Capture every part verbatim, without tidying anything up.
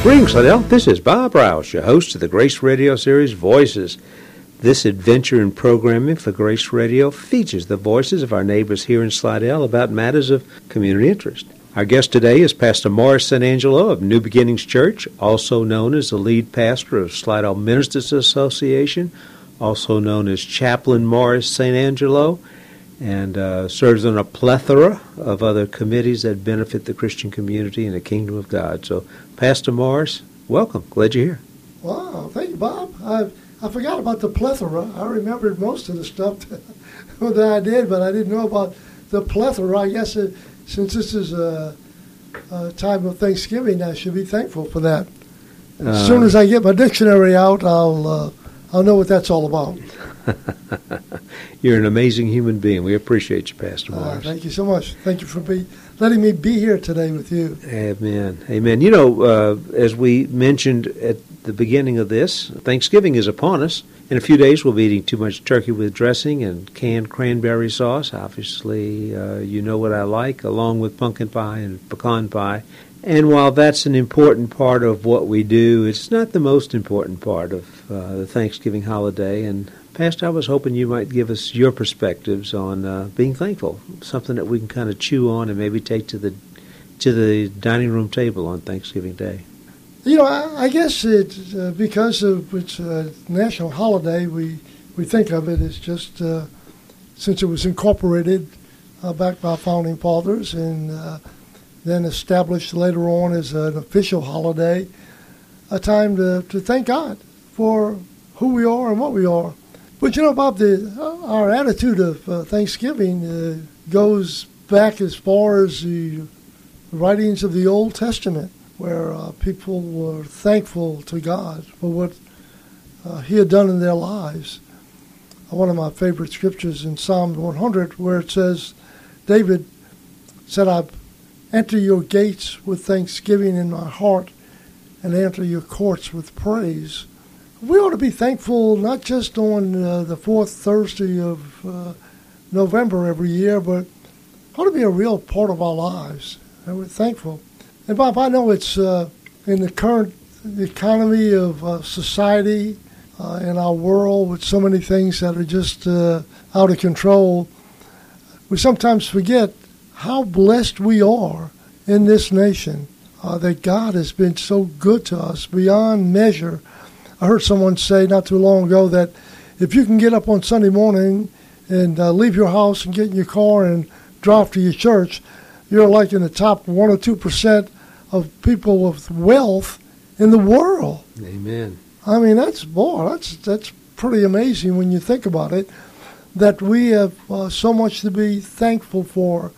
Greetings, Slidell. This is Bob Rouse, your host of the Grace Radio series Voices. This adventure in programming for Grace Radio features the voices of our neighbors here in Slidell about matters of community interest. Our guest today is Pastor Morris Saint Angelo of New Beginnings Church, also known as the lead pastor of Slidell Ministers Association, also known as Chaplain Morris Saint Angelo, and uh, serves on a plethora of other committees that benefit the Christian community and the kingdom of God. So, Pastor Morris, welcome. Glad you're here. Wow, thank you, Bob. I I forgot about the plethora. I remembered most of the stuff that I did, but I didn't know about the plethora. I guess it, since this is a, a time of Thanksgiving, I should be thankful for that. As uh, soon as I get my dictionary out, I'll uh, I'll know what that's all about. You're an amazing human being. We appreciate you, Pastor Morris. Uh, thank you so much. Thank you for be, letting me be here today with you. Amen. Amen. You know, uh, as we mentioned at the beginning of this, Thanksgiving is upon us. In a few days, we'll be eating too much turkey with dressing and canned cranberry sauce. Obviously, uh, you know what I like, along with pumpkin pie and pecan pie. And while that's an important part of what we do, it's not the most important part of uh, the Thanksgiving holiday. And Pastor, I was hoping you might give us your perspectives on uh, being thankful, something that we can kind of chew on and maybe take to the to the dining room table on Thanksgiving Day. You know, I, I guess it's uh, because of it's a national holiday, we, we think of it as just, uh, since it was incorporated uh, back by our founding fathers and uh, then established later on as an official holiday, a time to, to thank God for who we are and what we are. But you know, Bob, the, uh, our attitude of uh, Thanksgiving uh, goes back as far as the writings of the Old Testament, where uh, people were thankful to God for what uh, He had done in their lives. Uh, one of my favorite scriptures in Psalm one hundred, where it says, David said, I enter your gates with thanksgiving in my heart and enter your courts with praise. We ought to be thankful not just on uh, the fourth Thursday of uh, November every year, but ought to be a real part of our lives. And we're thankful. And Bob, I know it's uh, in the current economy of uh, society, uh, in our world, with so many things that are just uh, out of control, we sometimes forget how blessed we are in this nation, uh, that God has been so good to us beyond measure. I heard someone say not too long ago that if you can get up on Sunday morning and uh, leave your house and get in your car and drive to your church, you're like in the top one or two percent of people with wealth in the world. Amen. I mean, that's, boy, that's, that's pretty amazing when you think about it, that we have uh, so much to be thankful for.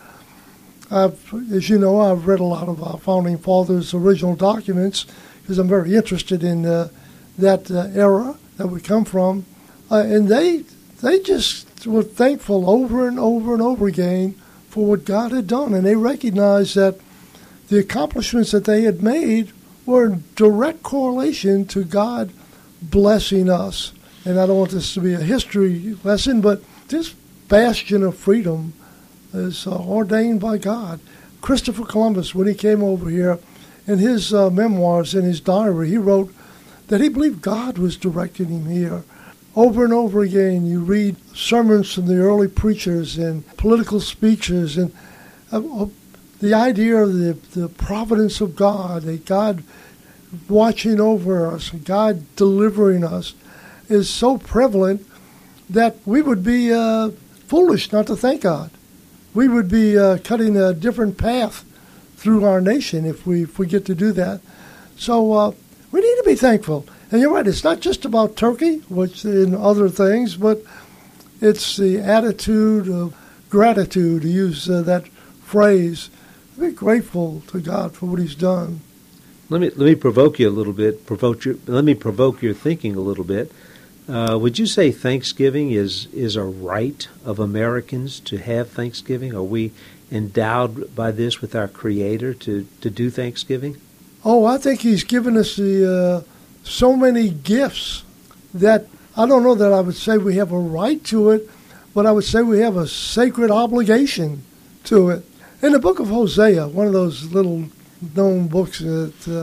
I've, as you know, I've read a lot of our Founding Fathers' original documents because I'm very interested in uh, that uh, era that we come from. Uh, and they they just were thankful over and over and over again for what God had done. And they recognized that the accomplishments that they had made were in direct correlation to God blessing us. And I don't want this to be a history lesson, but this bastion of freedom is uh, ordained by God. Christopher Columbus, when he came over here, in his uh, memoirs, in his diary, he wrote that he believed God was directing him here. Over and over again, you read sermons from the early preachers and political speeches, and uh, the idea of the, the providence of God, that God watching over us, God delivering us, is so prevalent that we would be uh, foolish not to thank God. We would be uh, cutting a different path through our nation if we if we get to do that. So uh, we need to be thankful. And you're right, it's not just about turkey, which in other things, but it's the attitude of gratitude, to use uh, that phrase. Be grateful to God for what He's done. Let me let me provoke you a little bit. Provoke your, let me provoke your thinking a little bit. Uh, would you say Thanksgiving is, is a right of Americans to have Thanksgiving? Are we endowed by this with our Creator to, to do Thanksgiving? Oh, I think He's given us the uh, so many gifts that I don't know that I would say we have a right to it, but I would say we have a sacred obligation to it. In the book of Hosea, one of those little known books that uh,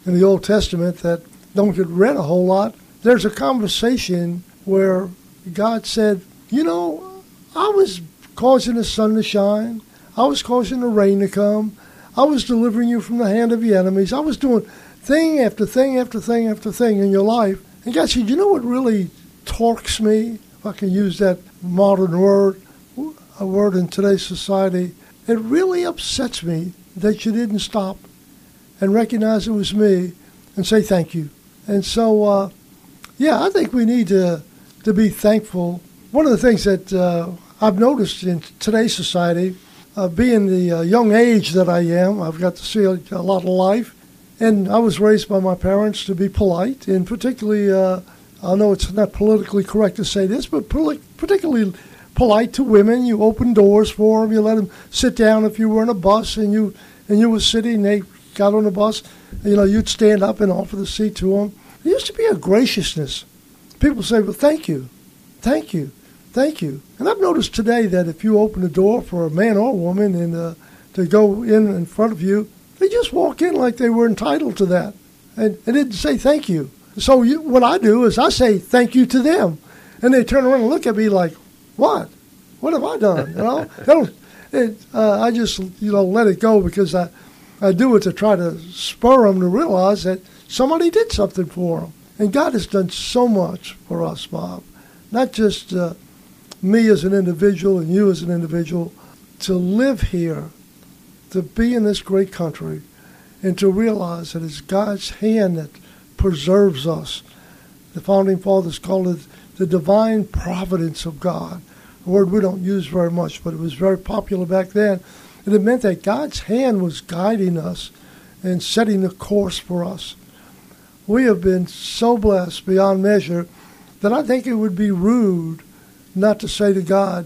in the Old Testament that don't get read a whole lot. There's a conversation where God said, you know, I was causing the sun to shine. I was causing the rain to come. I was delivering you from the hand of your enemies. I was doing thing after thing after thing after thing in your life. And God said, you know what really torques me, if I can use that modern word, a word in today's society? It really upsets me that you didn't stop and recognize it was me and say thank you. And so, uh, yeah, I think we need to to be thankful. One of the things that uh, I've noticed in today's society, uh, being the uh, young age that I am, I've got to see a, a lot of life. And I was raised by my parents to be polite, and particularly, uh, I know it's not politically correct to say this, but poli- particularly polite to women. You open doors for them. You let them sit down if you were in a bus and you and you were sitting, they got on the bus. You know, you'd stand up and offer the seat to them. There used to be a graciousness. People say, well, thank you, thank you, thank you. And I've noticed today that if you open the door for a man or a woman and uh, to go in in front of you, they just walk in like they were entitled to that and, and didn't say thank you. So you, what I do is I say thank you to them. And they turn around and look at me like, what? What have I done? You know, they don't, it, uh, I just, you know, let it go because I, I do it to try to spur them to realize that somebody did something for them. And God has done so much for us, Bob. Not just uh, me as an individual and you as an individual, to live here, to be in this great country, and to realize that it's God's hand that preserves us. The Founding Fathers called it the divine providence of God, a word we don't use very much, but it was very popular back then. And it meant that God's hand was guiding us and setting the course for us. We have been so blessed beyond measure that I think it would be rude not to say to God,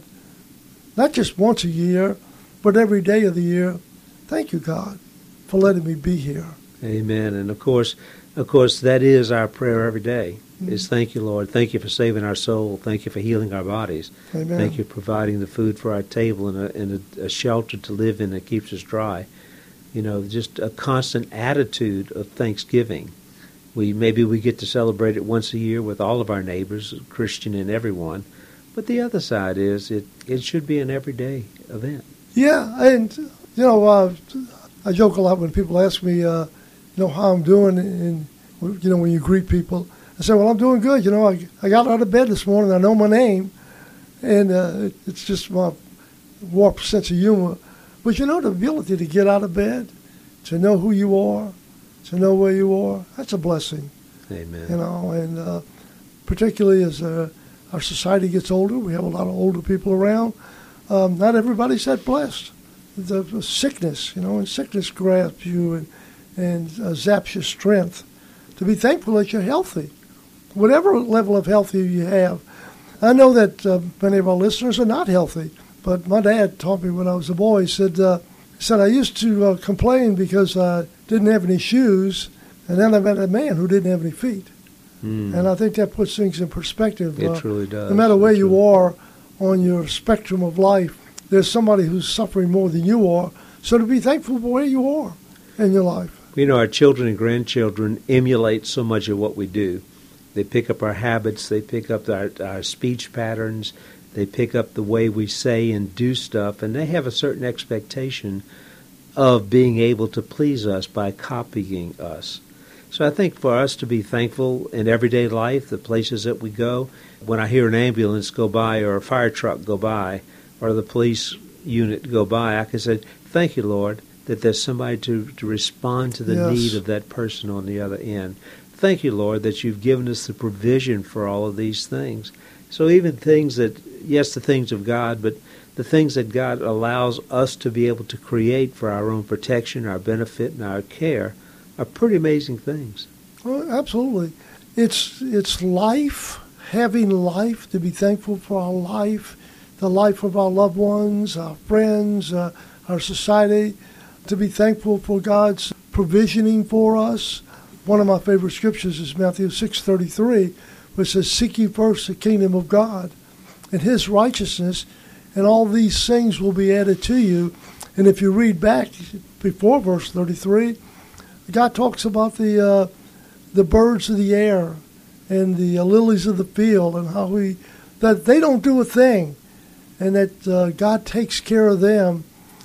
not just once a year, but every day of the year, thank you, God, for letting me be here. Amen. And of course, of course, that is our prayer every day. Mm-hmm. Is thank you, Lord. Thank you for saving our soul. Thank you for healing our bodies. Amen. Thank you for providing the food for our table and, a, and a, a shelter to live in that keeps us dry. You know, just a constant attitude of thanksgiving. We maybe we get to celebrate it once a year with all of our neighbors, Christian and everyone. But the other side is it, it should be an everyday event. Yeah, and, you know, uh, I joke a lot when people ask me, uh, you know, how I'm doing, and, you know, when you greet people. I say, well, I'm doing good. You know, I, I got out of bed this morning. I know my name, and uh, it, it's just my warped sense of humor. But, you know, the ability to get out of bed, to know who you are, to know where you are, that's a blessing. Amen. You know, and uh, particularly as uh, our society gets older, we have a lot of older people around. Um, not everybody's that blessed. The, the sickness, you know, and sickness grabs you and, and uh, zaps your strength. To be thankful that you're healthy, whatever level of health you have. I know that uh, many of our listeners are not healthy, but my dad taught me when I was a boy. He said, uh, he said I used to uh, complain because I didn't have any shoes, and then I met a man who didn't have any feet. Mm. And I think that puts things in perspective. It uh, truly does. No matter where it you truly. are on your spectrum of life, there's somebody who's suffering more than you are. So to be thankful for where you are in your life. You know, our children and grandchildren emulate so much of what we do. They pick up our habits. They pick up our, our speech patterns. They pick up the way we say and do stuff. And they have a certain expectation of being able to please us by copying us. So I think for us to be thankful in everyday life, the places that we go, when I hear an ambulance go by or a fire truck go by or the police unit go by, I can say, thank you, Lord, that there's somebody to, to respond to the yes. need of that person on the other end. Thank you, Lord, that you've given us the provision for all of these things. So even things that, yes, the things of God, but the things that God allows us to be able to create for our own protection, our benefit, and our care are pretty amazing things. Well, absolutely. It's it's life, having life, to be thankful for our life, the life of our loved ones, our friends, uh, our society, to be thankful for God's provisioning for us. One of my favorite scriptures is Matthew six thirty-three, which says, seek ye first the kingdom of God and his righteousness, and all these things will be added to you. And if you read back before verse thirty-three, God talks about the uh, the birds of the air and the uh, lilies of the field, and how we that they don't do a thing, and that uh, God takes care of them,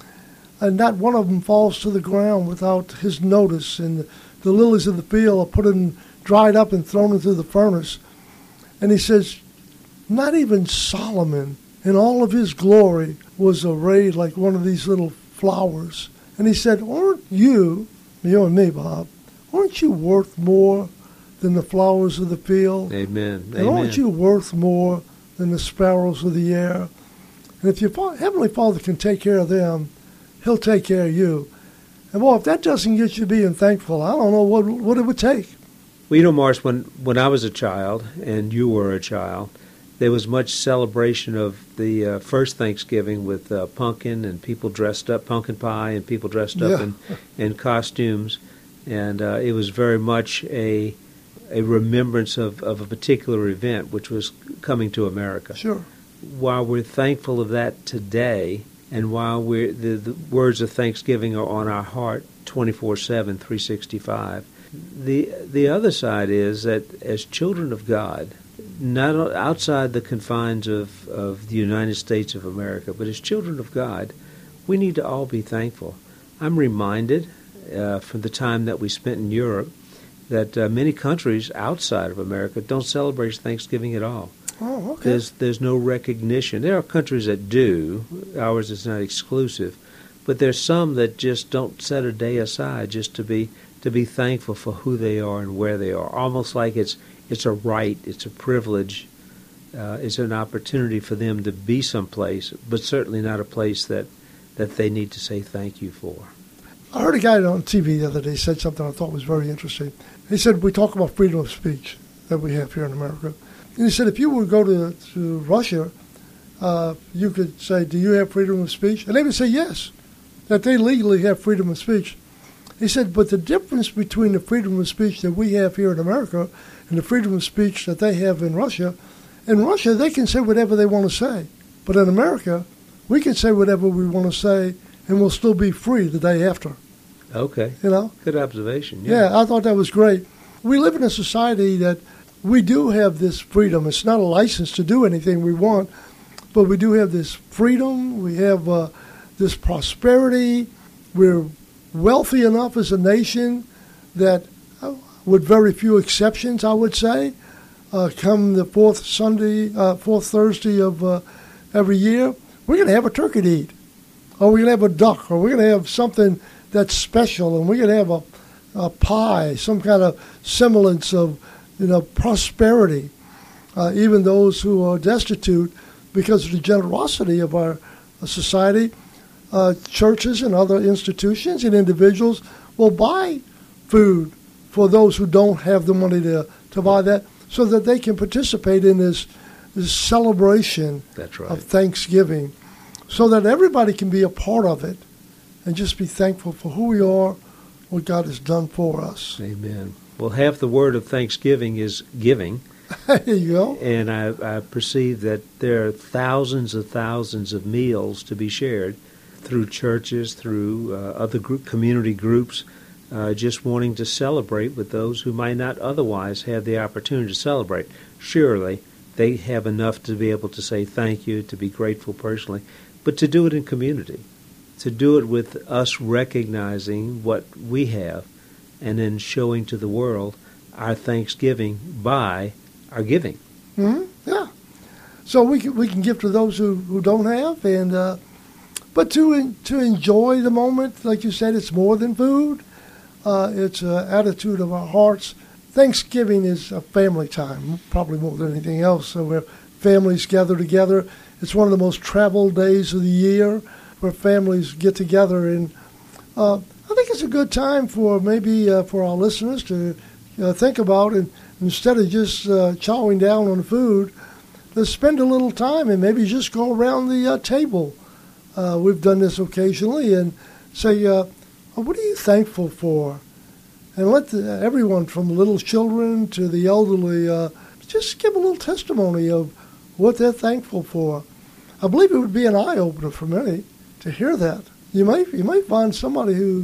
and not one of them falls to the ground without His notice. And the, the lilies of the field are put in, dried up and thrown into the furnace. And He says, not even Solomon in all of his glory was arrayed like one of these little flowers. And He said, aren't you, you and me, Bob, aren't you worth more than the flowers of the field? Amen. And Amen. aren't you worth more than the sparrows of the air? And if your Heavenly Father can take care of them, He'll take care of you. And boy, if that doesn't get you being thankful, I don't know what what it would take. Well, you know, Morris, when, when I was a child and you were a child, there was much celebration of the uh, first Thanksgiving with uh, pumpkin and people dressed up, pumpkin pie, and people dressed up Yeah. in, in costumes. And uh, it was very much a a remembrance of, of a particular event, which was coming to America. Sure. While we're thankful of that today, and while we're, the, the words of thanksgiving are on our heart twenty-four seven, three sixty-five, the the other side is that as children of God, not outside the confines of, of the United States of America, but as children of God, we need to all be thankful. I'm reminded uh, from the time that we spent in Europe that uh, many countries outside of America don't celebrate Thanksgiving at all. Oh, okay. There's there's no recognition. There are countries that do. Ours is not exclusive, but there's some that just don't set a day aside just to be to be thankful for who they are and where they are. Almost like it's it's a right, it's a privilege, uh, it's an opportunity for them to be someplace, but certainly not a place that that they need to say thank you for. I heard a guy on T V the other day said something I thought was very interesting. He said, we talk about freedom of speech that we have here in America. And he said, if you would go to, to Russia, uh, you could say, do you have freedom of speech? And they would say yes, that they legally have freedom of speech. He said, but the difference between the freedom of speech that we have here in America and the freedom of speech that they have in Russia, in Russia they can say whatever they want to say. But in America, we can say whatever we want to say and we'll still be free the day after. Okay. You know? Good observation. Yeah. Yeah, I thought that was great. We live in a society that we do have this freedom. It's not a license to do anything we want, but we do have this freedom. We have uh, this prosperity. We're wealthy enough as a nation that, uh, with very few exceptions, I would say, uh, come the fourth Sunday, uh, fourth Thursday of uh, every year, we're going to have a turkey to eat, or we're going to have a duck, or we're going to have something that's special, and we're going to have a, a pie, some kind of semblance of, you know, prosperity. Uh, even those who are destitute, because of the generosity of our uh, society, uh, churches and other institutions and individuals will buy food for those who don't have the money to, to buy that, so that they can participate in this, this celebration That's right. of Thanksgiving, so that everybody can be a part of it and just be thankful for who we are, what God has done for us. Amen. Well, half the word of Thanksgiving is giving. There you go. And I, I perceive that there are thousands and thousands of meals to be shared through churches, through uh, other group, community groups, uh, just wanting to celebrate with those who might not otherwise have the opportunity to celebrate. Surely they have enough to be able to say thank you, to be grateful personally, but to do it in community, to do it with us recognizing what we have and then showing to the world our thanksgiving by our giving. Mm-hmm. Yeah. So we can, we can give to those who, who don't have, and uh, but to en- to enjoy the moment, like you said, it's more than food. Uh, it's an attitude of our hearts. Thanksgiving is a family time, probably more than anything else. So where families gather together. It's one of the most traveled days of the year, where families get together, and uh, I think it's a good time for maybe uh, for our listeners to uh, think about, and instead of just uh, chowing down on food, let's spend a little time and maybe just go around the uh, table. Uh, we've done this occasionally, and say, uh, what are you thankful for? And let the, everyone from little children to the elderly uh, just give a little testimony of what they're thankful for. I believe it would be an eye-opener for many to hear that. You might you might find somebody who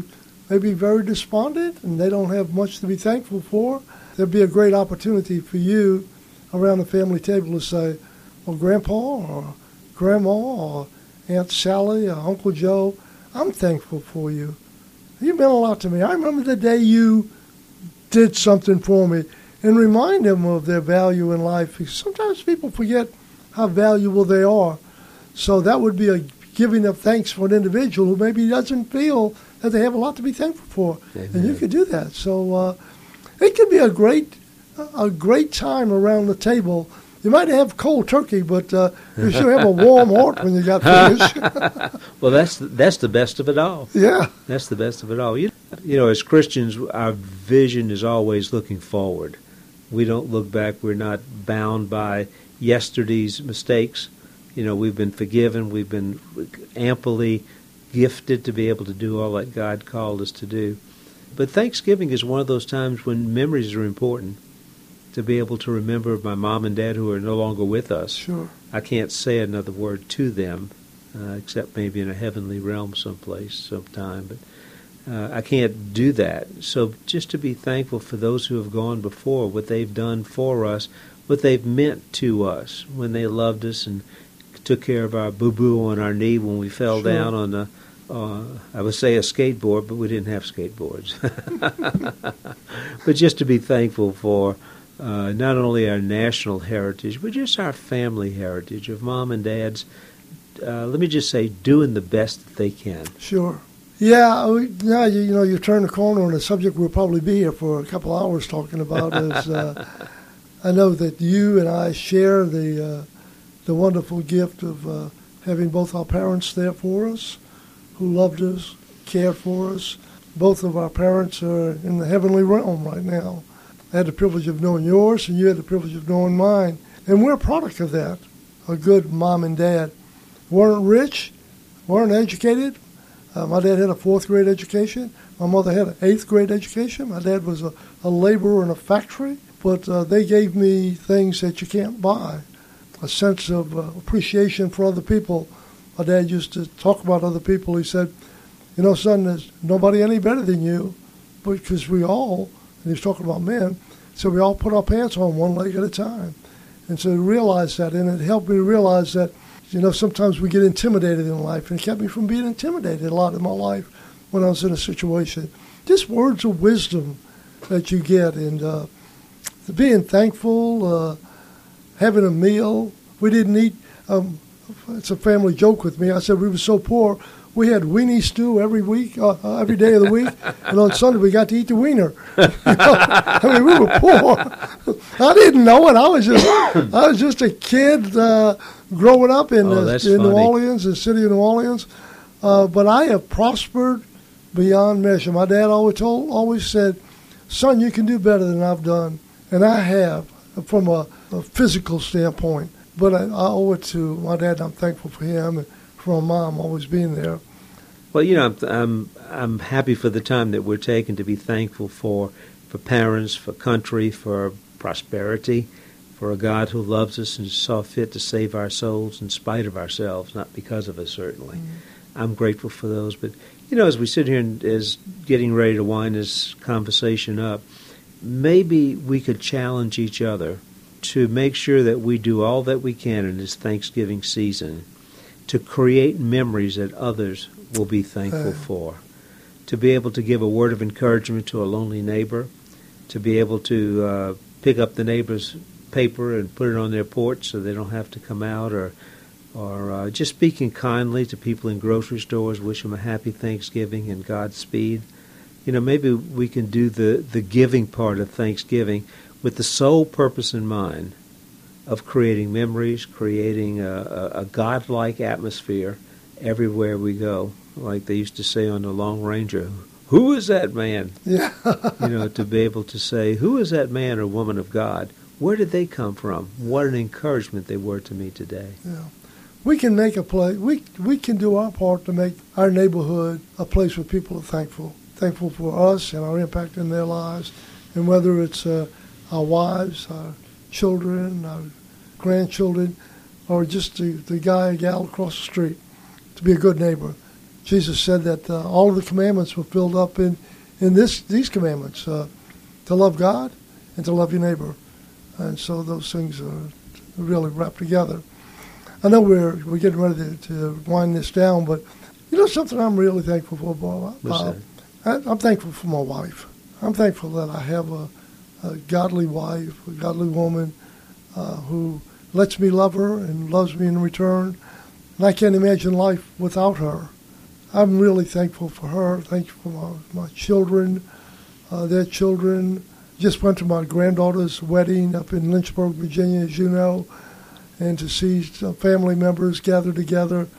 maybe very despondent and they don't have much to be thankful for, there'd be a great opportunity for you around the family table to say, well, Grandpa or Grandma or Aunt Sally or Uncle Joe, I'm thankful for you. You meant a lot to me. I remember the day you did something for me, and remind them of their value in life. Sometimes people forget how valuable they are. So that would be a giving of thanks for an individual who maybe doesn't feel that they have a lot to be thankful for. Amen. And you could do that. So uh, it could be a great a great time around the table. You might have cold turkey, but uh, you should have a warm heart when you got finished. Well, that's that's the best of it all. Yeah. That's the best of it all. You, you know, as Christians, our vision is always looking forward. We don't look back. We're not bound by yesterday's mistakes. You know, we've been forgiven. We've been amply gifted to be able to do all that God called us to do. But Thanksgiving is one of those times when memories are important. To be able to remember my mom and dad who are no longer with us. Sure. I can't say another word to them, uh, except maybe in a heavenly realm someplace, sometime. But uh, I can't do that. So just to be thankful for those who have gone before, what they've done for us, what they've meant to us when they loved us and took care of our boo-boo on our knee when we fell Sure. down on the, uh, I would say a skateboard, but we didn't have skateboards. But just to be thankful for Uh, not only our national heritage, but just our family heritage of mom and dads, uh, let me just say, doing the best that they can. Sure. Yeah, we, now you, you know, you turn the corner on a subject we'll probably be here for a couple hours talking about is uh, I know that you and I share the uh, the wonderful gift of uh, having both our parents there for us, who loved us, cared for us. Both of our parents are in the heavenly realm right now. I had the privilege of knowing yours, and you had the privilege of knowing mine. And we're a product of that, a good mom and dad. Weren't rich, weren't educated. Uh, my dad had a fourth grade education. My mother had an eighth grade education. My dad was a, a laborer in a factory. But uh, they gave me things that you can't buy, a sense of uh, appreciation for other people. My dad used to talk about other people. He said, you know, son, there's nobody any better than you, because we all... And he was talking about men, so we all put our pants on one leg at a time. And so to realize that, and it helped me to realize that, you know, sometimes we get intimidated in life, and it kept me from being intimidated a lot in my life when I was in a situation. Just words of wisdom that you get, and uh, being thankful, uh, having a meal. We didn't eat, um, it's a family joke with me. I said we were so poor, we had weenie stew every week, uh, every day of the week, and on Sunday we got to eat the wiener. You know? I mean, we were poor. I didn't know it. I was just, I was just a kid uh, growing up in, oh, the, in New funny. Orleans, the city of New Orleans. Uh, but I have prospered beyond measure. My dad always told, always said, "Son, you can do better than I've done," and I have from a, a physical standpoint. But I, I owe it to my dad. And I'm thankful for him and for my mom always being there. Well, you know, I'm, I'm I'm happy for the time that we're taking to be thankful for for parents, for country, for prosperity, for a God who loves us and saw fit to save our souls in spite of ourselves, not because of us, certainly. Mm-hmm. I'm grateful for those. But, you know, as we sit here and as getting ready to wind this conversation up, maybe we could challenge each other to make sure that we do all that we can in this Thanksgiving season to create memories that others will be thankful uh. for, to be able to give a word of encouragement to a lonely neighbor, to be able to uh, pick up the neighbor's paper and put it on their porch so they don't have to come out, or or uh, just speaking kindly to people in grocery stores, wish them a happy Thanksgiving and Godspeed. You know, maybe we can do the, the giving part of Thanksgiving with the sole purpose in mind of creating memories, creating a, a, a godlike atmosphere everywhere we go. Like they used to say on the Long Ranger, who is that man? Yeah. You know, to be able to say, who is that man or woman of God? Where did they come from? What an encouragement they were to me today. Yeah. We can make a place, we, we can do our part to make our neighborhood a place where people are thankful. Thankful for us and our impact in their lives. And whether it's uh, our wives, our children, our grandchildren, or just the, the guy or gal across the street, to be a good neighbor. Jesus said that uh, all of the commandments were filled up in, in this these commandments, uh, to love God and to love your neighbor. And so those things are really wrapped together. I know we're we're getting ready to, to wind this down, but you know something I'm really thankful for, Bob? Uh, I, I'm thankful for my wife. I'm thankful that I have a, a godly wife, a godly woman uh, who lets me love her and loves me in return. And I can't imagine life without her. I'm really thankful for her. Thankful for my, my children, uh, their children. Just went to my granddaughter's wedding up in Lynchburg, Virginia, as you know, and to see family members gather together.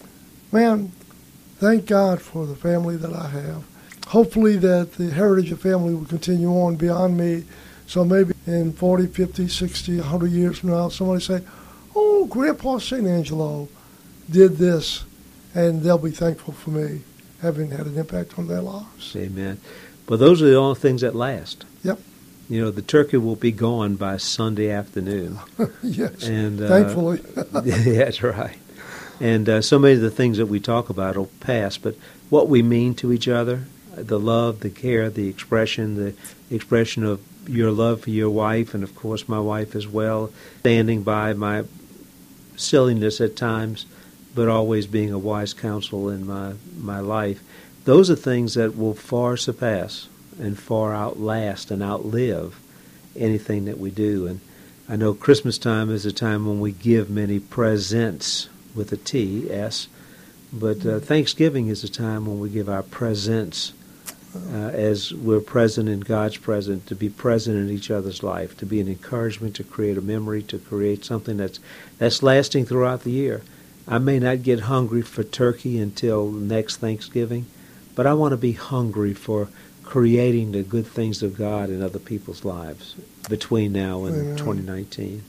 Man, thank God for the family that I have. Hopefully that the heritage of family will continue on beyond me. So maybe in forty, fifty, sixty, one hundred years from now, somebody say, oh, Grandpa Saint Angelo did this, and they'll be thankful for me having had an impact on their lives. Amen. But those are the only things that last. Yep. You know, the turkey will be gone by Sunday afternoon. Yes, and, uh, thankfully. Yeah, that's right. And uh, so many of the things that we talk about will pass, but what we mean to each other, the love, the care, the expression, the expression of your love for your wife, and of course my wife as well, standing by my silliness at times, but always being a wise counsel in my, my life. Those are things that will far surpass and far outlast and outlive anything that we do. And I know Christmas time is a time when we give many presents with a T, S, but uh, Thanksgiving is a time when we give our presents uh, as we're present in God's presence, to be present in each other's life, to be an encouragement, to create a memory, to create something that's that's lasting throughout the year. I may not get hungry for turkey until next Thanksgiving, but I want to be hungry for creating the good things of God in other people's lives between now and Amen. twenty nineteen.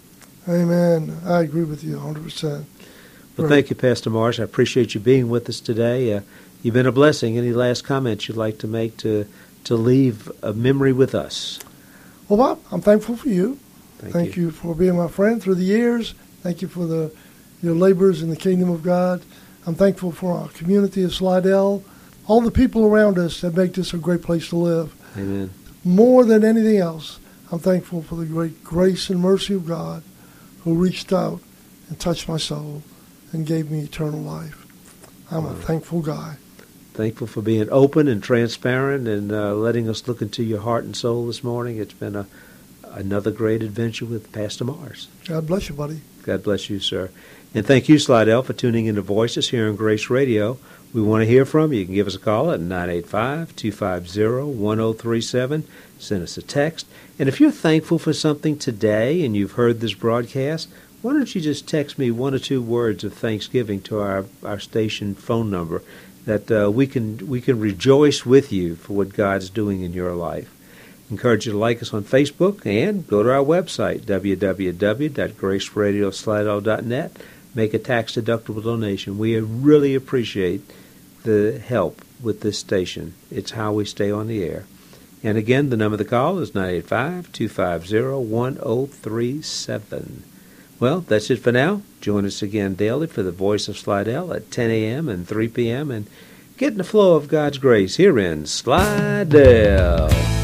Amen. I agree with you one hundred percent. Well, thank you, Pastor Marsh. I appreciate you being with us today. Uh, you've been a blessing. Any last comments you'd like to make to to leave a memory with us? Well, Bob, I'm thankful for you. Thank, thank you. you for being my friend through the years. Thank you for the your labors in the kingdom of God. I'm thankful for our community of Slidell, all the people around us that make this a great place to live. Amen. More than anything else, I'm thankful for the great grace and mercy of God who reached out and touched my soul and gave me eternal life. I'm wow. a thankful guy. Thankful for being open and transparent and uh, letting us look into your heart and soul this morning. It's been a another great adventure with Pastor Mars. God bless you, buddy. God bless you, sir. And thank you, Slidell, for tuning into Voices here on Grace Radio. We want to hear from you. You can give us a call at nine eight five, two five zero, one zero three seven. Send us a text. And if you're thankful for something today and you've heard this broadcast, why don't you just text me one or two words of thanksgiving to our, our station phone number, that uh, we can we can rejoice with you for what God's doing in your life. Encourage you to like us on Facebook and go to our website, w w w dot grace radio slidell dot net. Make a tax-deductible donation. We really appreciate the help with this station. It's how we stay on the air. And again, the number of the call is nine eight five, two five zero, one zero three seven. Well, that's it for now. Join us again daily for the Voice of Slidell at ten a.m. and three p.m. and get in the flow of God's grace here in Slidell.